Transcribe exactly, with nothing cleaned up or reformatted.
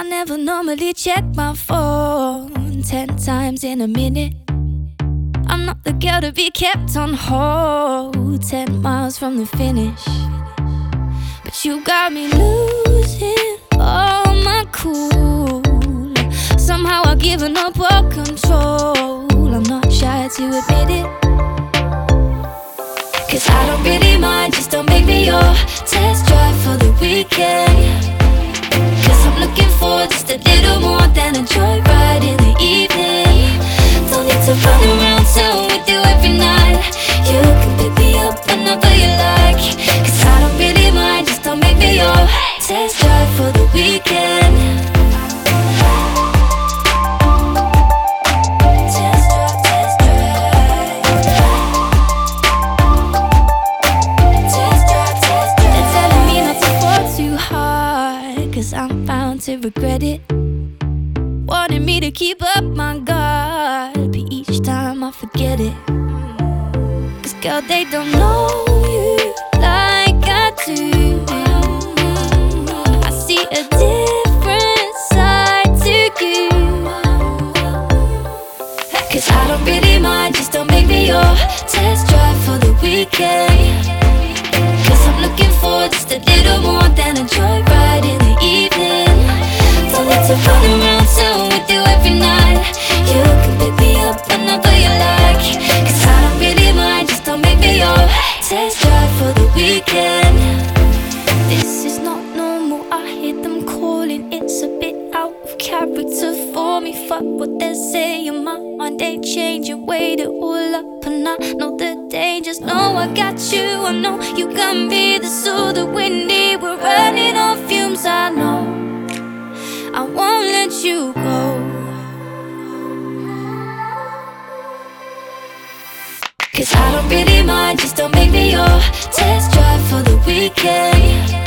never normally check my phone ten times in a minute. I'm not the girl to be kept on hold ten miles from the finish. But you got me losing all my cool. Somehow I've given up all control. I'm not shy to admit it, 'cause I don't really mind, just don't make me your test drive for the weekend. 'Cause I'm looking for just a little more than a joyride in the evening. Don't need to run around town with you every night. You can pick me up whenever you like. 'Cause I don't really mind, just don't make me your test drive for the weekend. Test drive, test drive. Test drive, test drive. They're telling me not to fall too hard, 'cause I'm bound to regret it. Wanting me to keep up my guard, but each time I forget it. 'Cause girl, they don't know you like I do. I see a different side to you. 'Cause I don't really mind, just don't make me your test drive for the weekend. 'Cause I'm looking for just a little more than a joyride in the evening. Don't need to run around town with you every night. You can pick me up whenever you like. 'Cause I don't really mind, just don't make me your test drive for the weekend. This is not normal, I hear them calling. It's a bit out of character for me. Fuck what they're saying, my mind ain't changing. Weighed it all up and I know the dangers. No, I got you, I know you can be the so the windy. We're running on fumes, I know I won't let you go. 'Cause I don't really mind, just don't make me your test drive for the weekend.